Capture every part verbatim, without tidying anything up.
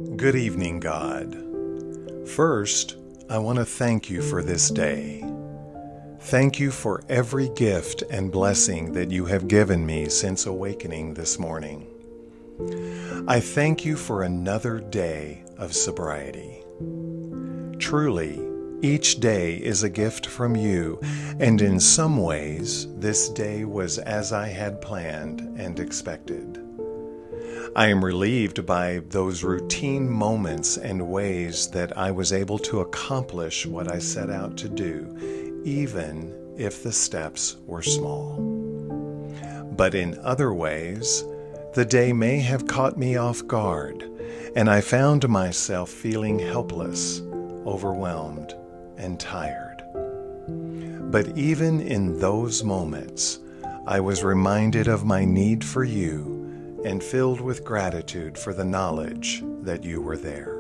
Good evening, God. First, I want to thank you for this day. Thank you for every gift and blessing that you have given me since awakening this morning. I thank you for another day of sobriety. Truly, each day is a gift from you, and in some ways, this day was as I had planned and expected. I am relieved by those routine moments and ways that I was able to accomplish what I set out to do, even if the steps were small. But in other ways, the day may have caught me off guard, and I found myself feeling helpless, overwhelmed, and tired. But even in those moments, I was reminded of my need for you and filled with gratitude for the knowledge that you were there.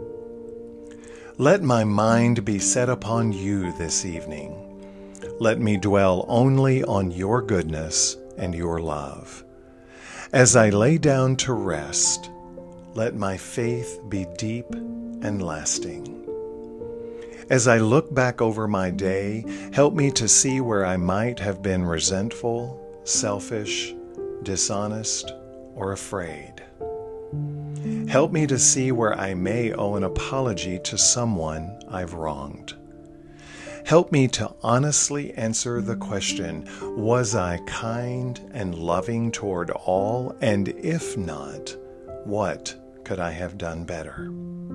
Let my mind be set upon you this evening. Let me dwell only on your goodness and your love. As I lay down to rest, let my faith be deep and lasting. As I look back over my day, help me to see where I might have been resentful, selfish, dishonest, or afraid. Help me to see where I may owe an apology to someone I've wronged. Help me to honestly answer the question, was I kind and loving toward all? And if not, what could I have done better?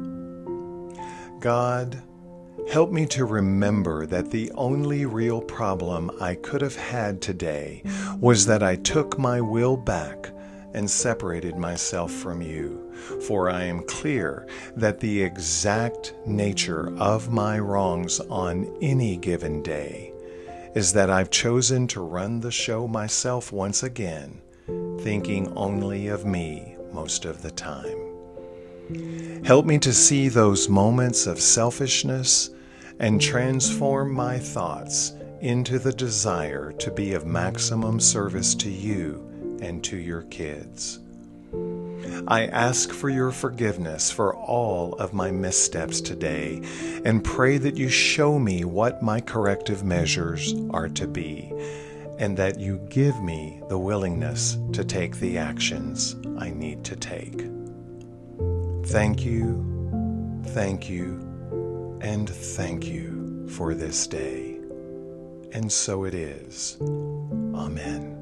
God, help me to remember that the only real problem I could have had today was that I took my will back and separated myself from you, for I am clear that the exact nature of my wrongs on any given day is that I've chosen to run the show myself once again, thinking only of me most of the time. Help me to see those moments of selfishness and transform my thoughts into the desire to be of maximum service to you and to your kids. I ask for your forgiveness for all of my missteps today and pray that you show me what my corrective measures are to be and that you give me the willingness to take the actions I need to take. Thank you, thank you, and thank you for this day. And so it is. Amen.